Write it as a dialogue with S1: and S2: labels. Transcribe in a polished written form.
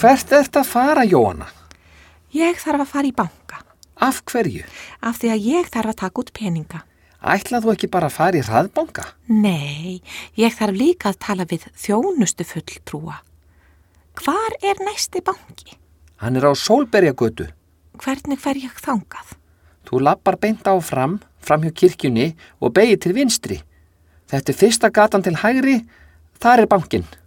S1: Hvert ert að fara, Jóhanna?
S2: Ég þarf að fara í banka.
S1: Af hverju?
S2: Af því að ég þarf að taka út peninga.
S1: Ætlað þú ekki bara að fara í hraðbanka?
S2: Nei, ég þarf líka að tala við þjónustu fulltrúa. Hvar er næsti banki?
S1: Hann er á Sólberjagötu.
S2: Hvernig fer ég þangað?
S1: Þú lappar beint fram hjá kirkjunni og beygir til vinstri. Þetta er fyrsta gatan til hægri, þar er bankinn.